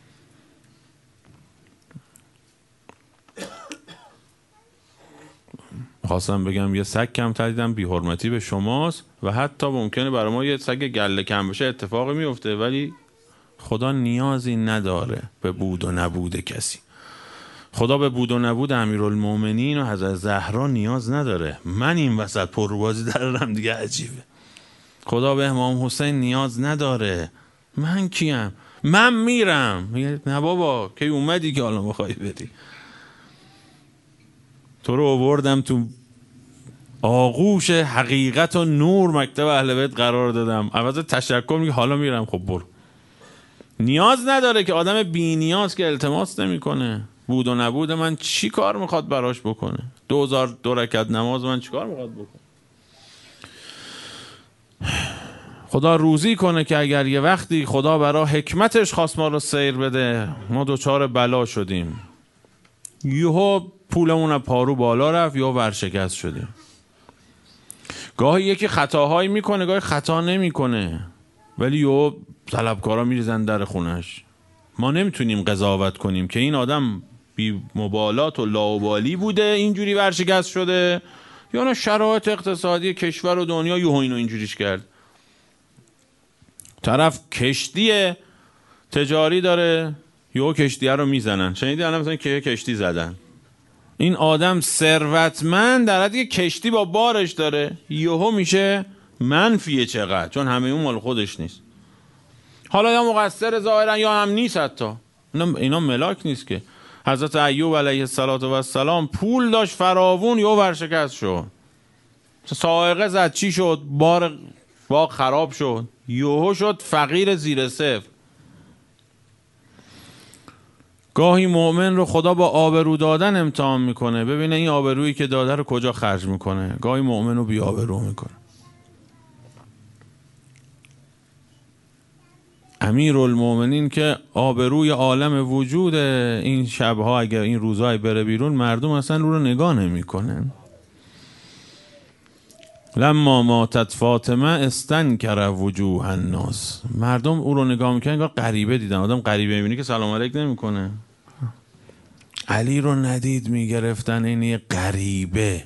خواستم بگم یه سگ کمتر دیدم، بی حرمتی به شماست و حتی ممکنه برای ما یه سگ گله کم بشه اتفاقی میفته، ولی خدا نیازی نداره به بود و نبود کسی. خدا به بود و نبود امیرالمومنین و حضرت زهرا نیاز نداره. من این وسط پرروازی درارم دیگه عجیبه. خدا به امام حسین نیاز نداره. من کیم؟ من میرم. میگه نه بابا کی اومدی که حالا میخوای بری؟ تو رو آوردم تو آغوش حقیقت و نور مکتب اهل بیت قرار دادم، عوض تشکر میگه حالا میرم. خب برو. نیاز نداره که آدم بی نیاز که التماس نمیکنه. بود و نبود من چی کار میخواد براش بکنه؟ 2002 رکعت نماز من چی کار میخواد بکنه؟ خدا روزی کنه که اگر یه وقتی خدا برای حکمتش خواست ما رو سیر بده، ما دوچار بلا شدیم، یهو پولمون از پارو بالا رفت یا ورشکست شدیم. گاهی یکی خطاهایی میکنه، گاهی خطا نمیکنه، ولی یهو طلبکارا میریزن در خونش. ما نمیتونیم قضاوت کنیم که این آدم بی مبالات و لاابالی بوده اینجوری ورشکست شده، یا نه شرایط اقتصادی کشور و دنیا یهو اینو اینجوریش کرد. طرف کشتی تجاری داره، یهو کشتیه رو میزنن. شنیدی الان مثلا که کشتی زدن، این آدم ثروتمند در حدی که کشتی با بارش داره یهو میشه منفیه. چقدر؟ چون همه اون مال خودش نیست. حالا یا مقصر ظاهرا یا هم نیست. حتی اینا ملاک نیست که. حضرت ایوب علیه السلام پول داشت فراوون، یهو ورشکست شد. صاعقه زد، چی شد؟ باغ خراب شد، یهو شد فقیر زیر صفر. گاهی مؤمن رو خدا با آبرو دادن امتحان میکنه، ببینه این آبرویی که داده رو کجا خرج میکنه. گاهی مؤمن رو بی آبرو میکنه. امیرالمومنین که آبروی عالم وجود این شبها اگر این روزهای بره بیرون مردم اصلا رو نگاه نمیکنن. لما ماتت فاطمه استنکر وجوه الناس، مردم او رو نگاه میکنن انگار غریبه دیدن. آدم غریبه میبینی که سلام علیک نمیکنه. علی رو ندید میگرفتن این یه غریبه.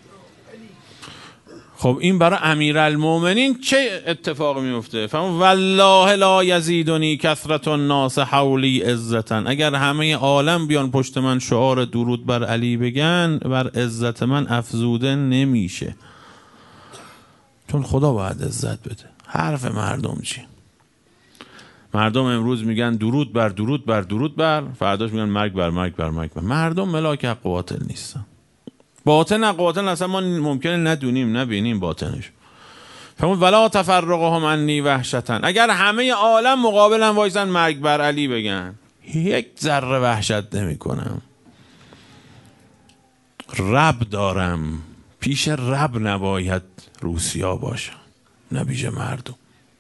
خب این برای امیرالمومنین چه اتفاقی میفته؟ فهم والله لا یزیدنی کثرت الناس حولی عزتن، اگر همه عالم بیان پشت من شعار درود بر علی بگن، بر عزت من افزوده نمیشه. چون خدا باید عزت بده. حرف مردم چی؟ مردم امروز میگن درود بر درود بر درود بر، فرداش میگن مرگ بر مرگ بر مرگ بر. مردم ملاک حق و باطل نیستن. باطن حق و باطل اصلا ما ممکنه ندونیم نبینیم باطنش. فرمود ولا تفرقهم عنی وحشتن، اگر همه عالم مقابلم وایسن مرگ بر علی بگن، یک ذره وحشت نمی کنم. رب دارم، پیش رب نباید روسیا باشم، نه پیش مردم.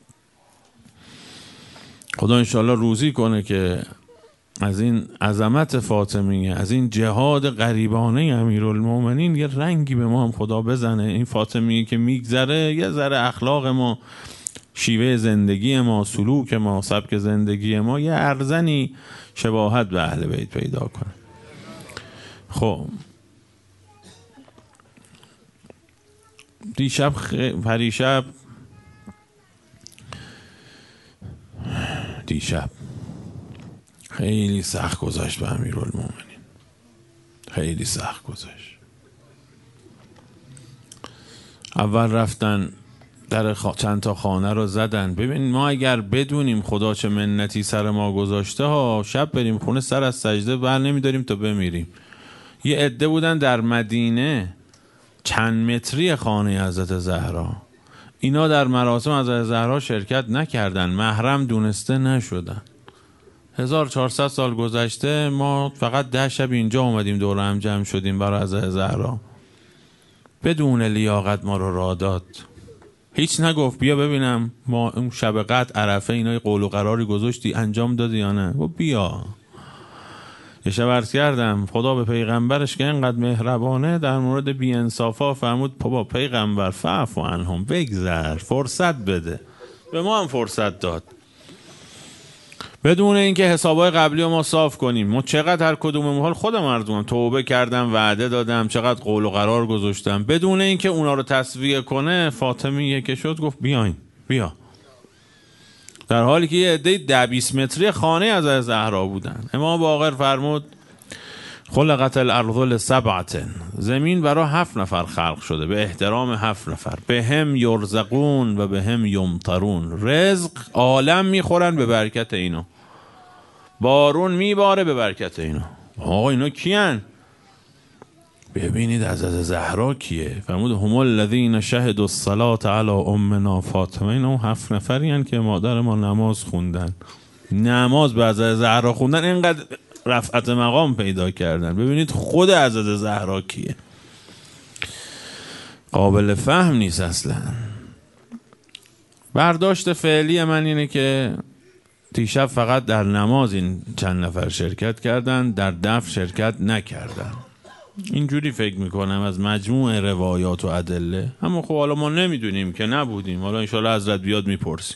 خدا انشالله روزی کنه که از این عظمت فاطمیه، از این جهاد غریبانه امیرالمومنین یه رنگی به ما هم خدا بزنه. این فاطمیه که میگذره یه ذره اخلاق ما، شیوه زندگی ما، سلوک ما، سبک زندگی ما یه ارزنی شباهت به اهل بیت پیدا کنه. خب دیشب خیلی سخت گذاشت به امیرالمومنین، خیلی سخت گذاشت. اول رفتن در چند تا خانه رو زدن. ببین ما اگر بدونیم خدا چه منتی سر ما گذاشته ها، شب بریم خونه سر از سجده بر نمیداریم تا بمیریم. یه عده بودن در مدینه چند متری خانه حضرت زهرا، اینا در مراسم حضرت زهرا شرکت نکردن، محرم دونسته نشدن. 1400 سال گذشته ما فقط 10 شب اینجا اومدیم دور هم جمع شدیم برای حضرت زهرا. بدون لیاقت ما رو راه داد، هیچ نگفت بیا ببینم ما اون شب قدر عرفه اینا قول و قراری گذاشتی انجام دادی یا نه. و بیا یه شب عرض کردم خدا به پیغمبرش که اینقدر مهربانه در مورد بی انصافا فرمود بابا پیغمبر فعفو عنهم، بگذر، فرصت بده. به ما هم فرصت داد بدون اینکه حسابای قبلی ما صاف کنیم. ما چقدر هر کدوم حال خودم مردم توبه کردم، وعده دادم، چقدر قول و قرار گذاشتم بدون اینکه اونا رو تصفیه کنه. فاطمیه که شد گفت بیاین بیا، در حالی که یه عده 10-20 متری خانه از زهرا بودن. امام باقر فرمود خلقت الارض لسبعة، زمین برای 7 نفر خلق شده به احترام 7 نفر. به هم یرزقون و به هم یمطرون، رزق عالم میخورن به برکت اینا، بارون میباره به برکت اینا. آقا اینا کیان؟ ببینید حضرت زهرا کیه. فرمود هم الذین شهدوا الصلاة علی امنا فاطمه، اینا 7 نفرین که مادر ما نماز خوندن. نماز به حضرت زهرا خوندن اینقدر رفعت مقام پیدا کردن. ببینید خود حضرت زهرا کیه. قابل فهم نیست اصلا. برداشت فعلی من اینه که دیشب فقط در نماز این چند نفر شرکت کردن، در دفن شرکت نکردن. اینجوری فکر میکنم از مجموع روایات و ادله. اما خب حالا ما نمیدونیم که نبودیم، حالا انشالله حضرت بیاد میپرسیم.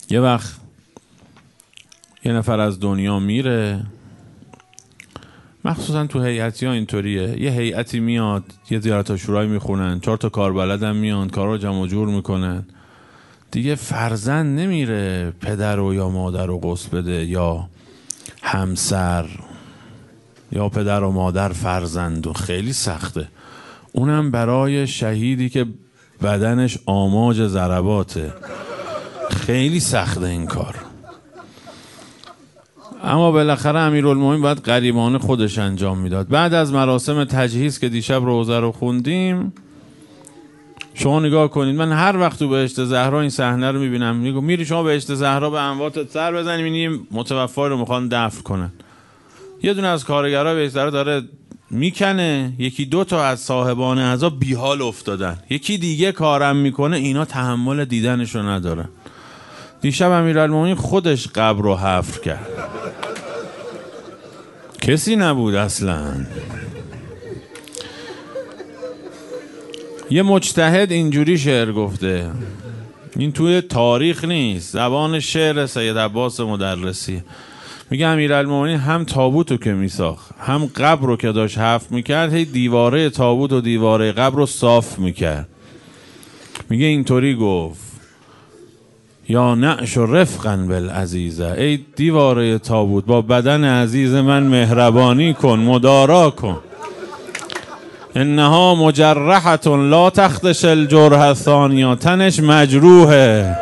یه وقت یه نفر از دنیا میره، مخصوصا تو هیئتی ها اینطوریه، یه هیئتی میاد یه زیارت عاشورایی میخونن، 4 تا کاربلد هم میان کارا رو جمع جور میکنن، دیگه فرزند نمیره پدر و یا مادر رو غسل بده یا همسر یا پدر و مادر فرزند، و خیلی سخته، اونم برای شهیدی که بدنش آماج ضرباته، خیلی سخته این کار. اما بالاخره امیرالمومنین باید غریبانه خودش انجام میداد. بعد از مراسم تجهیز که دیشب روزه رو خوندیم، شما نگاه کنید، من هر وقت تو بهشت زهرا این صحنه رو میبینم، میری شما بهشت زهرا به اموات سر بزنی، میبینی متوفی رو میخوان دفن کنن، یه دونه از کارگرها بهشت زهرا داره میکنه، یکی 2 تا از صاحبان عزا بیحال افتادن، یکی دیگه کارم میکنه، اینا تحمل دیدنشو ندارن. دیشب امیرالمومنین خودش قبر رو حفر کرد، کسی نبود اصلا. یه مجتهد اینجوری شعر گفته، این توی تاریخ نیست، زبان شعر سید عباس مدرسی، میگه امیرالمومنین هم تابوت رو که میساخت هم قبر رو که داشت حفر میکرد، هی دیواره تابوت و دیواره قبر رو صاف میکرد. میگه اینطوری گفت یا نعش و رفقا بالعزیزه، ای دیواره تابوت با بدن عزیز من مهربانی کن، مدارا کن، انها مجرحة لا تخدش الجرح الثانیه، تنش مجروحه.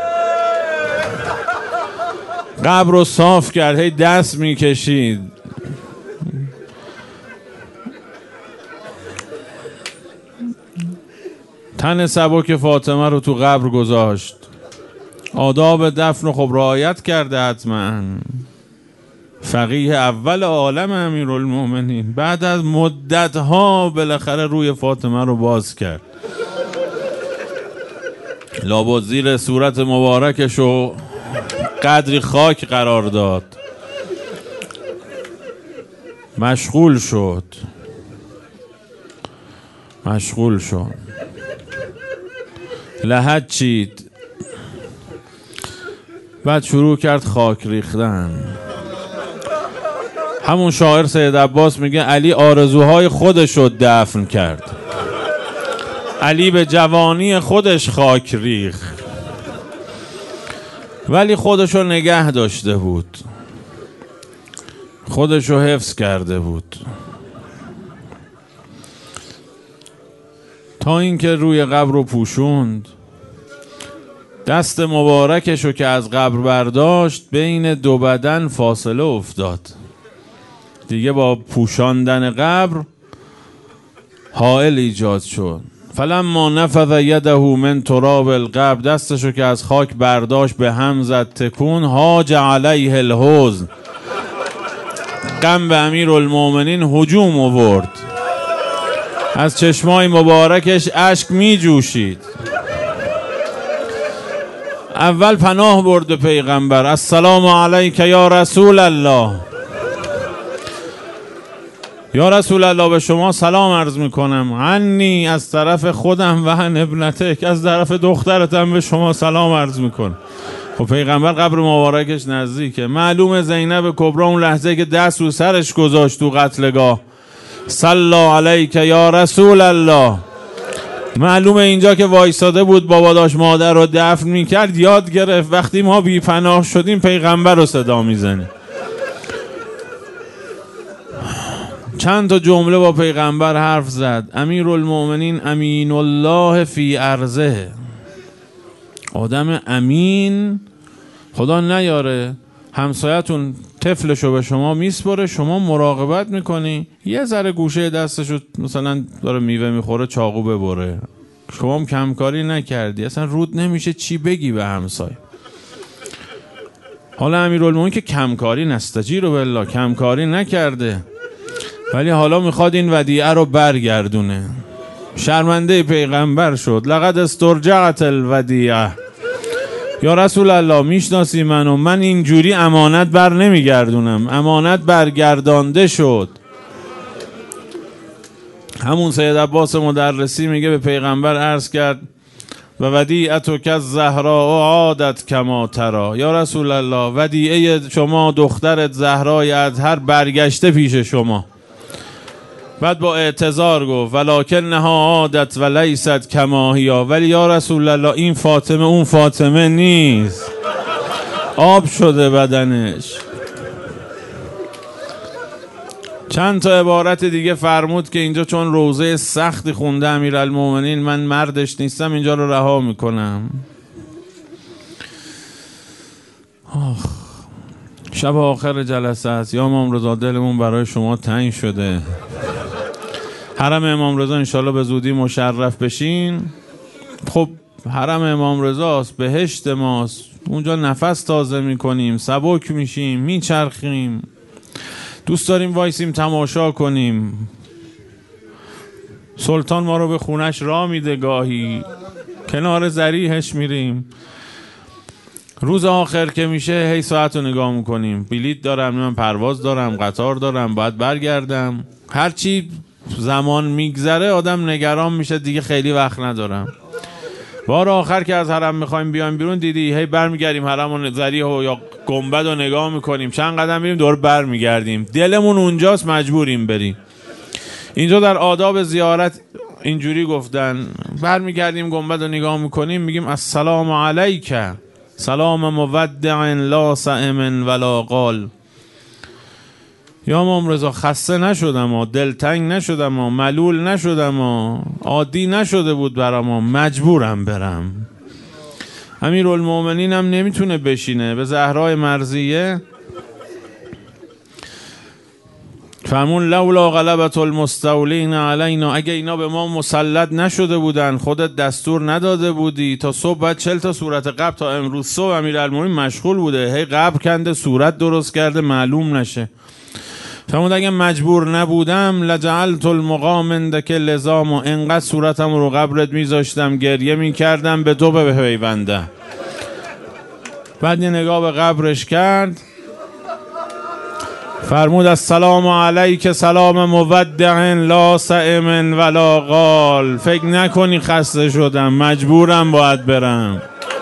قبر رو صاف کرد، هی دست میکشید، تن سبک فاطمه رو تو قبر گذاشت، آداب دفن رو خب رعایت کرده حتما، فقیه اول عالم امیرالمومنین، بعد از مدت‌ها بالاخره روی فاطمه رو باز کرد، لابد زیر صورت مبارکش رو قدری خاک قرار داد، مشغول شد لحد چید، بعد شروع کرد خاک ریختن. همون شاعر سید عباس میگه علی آرزوهای خودش رو دفن کرد، علی به جوانی خودش خاک ریخت، ولی خودش رو نگه داشته بود، خودش رو حفظ کرده بود، تا اینکه روی قبر رو پوشوند، دست مبارکش رو که از قبر برداشت، بین 2 بدن فاصله افتاد، دیگه با پوشاندن قبر حائل ایجاد شد. فلما نفذ یده من تراب القبر، دستشو که از خاک برداشت به هم زد تکون، هاج علیه الحزن، غم به امیرالمومنین هجوم آورد، از چشمای مبارکش اشک می جوشید. اول پناه برد پیغمبر، السلام علیک یا رسول الله، یا رسول الله به شما سلام عرض میکنم، عنی از طرف خودم و عن ابنتک، از طرف دخترتم به شما سلام عرض میکنم. خب پیغمبر قبر مبارکش نزدیکه، معلومه زینب کبرا اون لحظه که دست رو سرش گذاشت تو قتلگاه، صلی علیک یا رسول الله، معلومه اینجا که وایساده بود بابا داشت مادر رو دفن میکرد، یاد گرفت وقتی ما بی پناه شدیم پیغمبر رو صدا میزنیم. چند تا جمله با پیغمبر حرف زد. امیرالمومنین امین الله فی ارضه، آدم امین، خدا نیاره همسایتون طفلشو به شما میسپره، شما مراقبت میکنی، یه ذره گوشه دستشو مثلا داره میوه میخوره چاقو ببره، شما هم کمکاری نکردی، اصلا رود نمیشه چی بگی به همسایه. حالا امیرالمومنین که کمکاری نستجیر بالله، کمکاری نکرده، ولی حالا میخواد این ودیعه رو برگردونه. شرمنده پیغمبر شد، لقد استرجعت الودیعه، یا رسول الله میشناسی منو، من اینجوری امانت بر نمیگردونم، امانت برگردانده شد. همون سید عباس مدرسی میگه به پیغمبر عرض کرد و ودیعتک الزهراء عادت کما تری. یا رسول الله ودیعه شما دخترت زهرای اطهر برگشته پیش شما. بعد با اعتذار گفت ولکنها عادت و لیست کما هی. ولی یا رسول الله این فاطمه اون فاطمه نیست، آب شده بدنش. چند تا عبارت دیگه فرمود که اینجا چون روزه سختی خونده امیرالمومنین، من مردش نیستم، اینجا رو رها میکنم. شب آخر جلسه است. یا امام رضا دلمون برای شما تنگ شده. حرم امام رضا انشالله به زودی مشرف بشین. خب حرم امام رضاست، بهشت ماست، اونجا نفس تازه میکنیم، سبک میشیم، میچرخیم، دوست داریم وایسیم تماشا کنیم. سلطان ما رو به خونش راه میده، گاهی کنار ذریحش میریم. روز آخر که میشه هی ساعت رو نگاه میکنیم، بلیط دارم، من پرواز دارم، قطار دارم، باید برگردم. هرچی زمان میگذره آدم نگران میشه، دیگه خیلی وقت ندارم. بار آخر که از حرم میخوایم بیایم بیرون، دیدی هی برمیگردیم حرم و ذریح و یا گنبد رو نگاه میکنیم، چند قدم میریم دور برمیگردیم، دلمون اونجاست، مجبوریم بریم. اینجا در آداب زیارت اینجوری گفتن، برمیگردیم گنبد رو نگاه میکنیم، میگیم السلام علیک سلام مودع لا سئم ولا قال. یا امام رضا خسته نشدم و دلتنگ نشدم و ملول نشدم و عادی نشده بود برام، مجبورم برم. امیرالمومنین هم نمیتونه بشینه. به زهرای مرضیه فرمون لولا غلبت المستولین علینا، اگه اینا به ما مسلط نشده بودن، خودت دستور نداده بودی تا صبح بعد 40 تا صورت قبر، تا امروز صبح امیرالمومنین مشغول بوده، هی قبر کنده، صورت درست کرده، معلوم نشه. فرمود اگه مجبور نبودم لجعلت المقام عندک لزام، و انقدر صورتم رو قبرت میذاشتم، گریه میکردم به تو بپیونده. بعد یه نگاه به قبرش کرد، فرمود السلام علیک سلام مودع لا سئم ولا قال. فکر نکنی خسته شدم، مجبورم باید برم.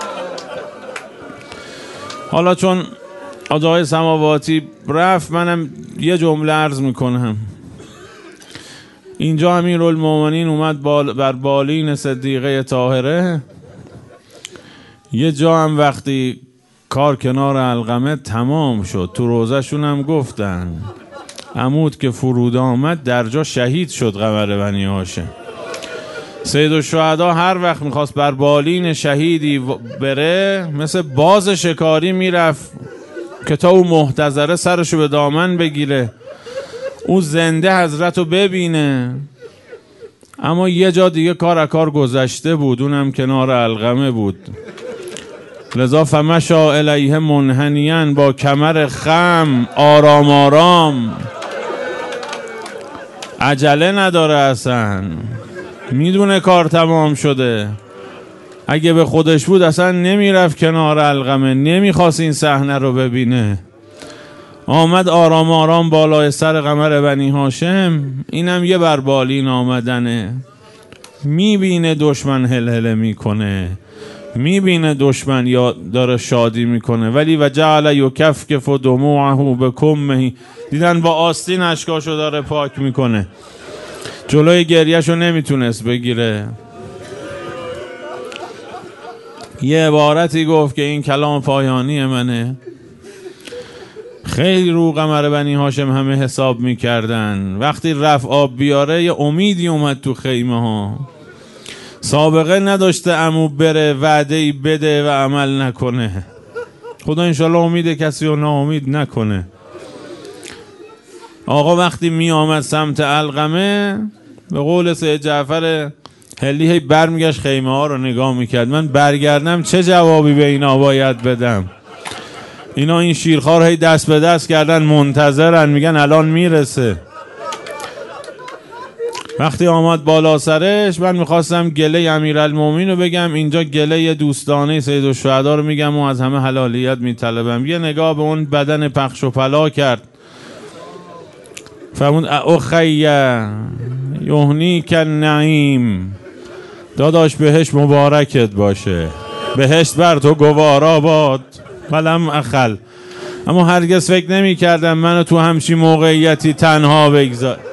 حالا چون آقای سماواتی رفت، منم یه جمله عرض میکنم. اینجا امیرالمومنین اومد بر بالین صدیقه طاهره. یه جا هم وقتی کار کنار علقمه تمام شد، تو روزشون هم گفتن عمود که فرود آمد در جا شهید شد قمر بنی هاشم. سید الشهدا هر وقت میخواست بر بالین شهیدی بره، مثل باز شکاری میرفت که تا او محتضره سرشو به دامن بگیره، او زنده حضرت رو ببینه. اما یه جا دیگه کار گذشته بود، اونم کنار علقمه بود. لذا فمشا الیه منحنیاً، با کمر خم، آرام آرام، عجله نداره اصلا، میدونه کار تمام شده. اگه به خودش بود اصلا نمیرفت کنار علقمه، نمیخواست این صحنه رو ببینه. آمد آرام آرام بالای سر قمر بنی هاشم. اینم یه بر بالین آمدنه. میبینه دشمن هلهله میکنه، میبینه دشمن یا داره شادی میکنه، ولی و جعل یکفکف دموعه بکمه، دیدن با آستین اشکاشو داره پاک میکنه، جلوی گریهشو نمیتونست بگیره. یه عبارتی گفت که این کلام پایانی منه. خیلی رو قمر بنی هاشم همه حساب میکردن، وقتی رفت آب بیاره یه امیدی اومد تو خیمه ها. سابقه نداشته عمو بره وعده‌ای بده و عمل نکنه. خدا انشالله امید کسی رو ناامید نکنه. آقا وقتی می آمد سمت علقمه، به قول سید جعفر هلی هی برمیگشت خیمه ها رو نگاه میکرد. من برگردم چه جوابی به اینا باید بدم؟ اینا این شیرخوار هی دست به دست کردن، منتظرن، میگن الان میرسه. وقتی آمد بالا سرش، من میخواستم گله امیرالمومنین رو بگم، اینجا گله دوستانه سید الشهدا رو میگم و از همه حلالیت میطلبم. یه نگاه به اون بدن پخش و پلا کرد، فرمود اخی یهنیک النعیم داداش بهشت مبارکت باشه، بهشت بر تو گوارا باد. قلم اخل. اما هرگز فکر نمی کردم منو تو همچین موقعیتی تنها بگذار.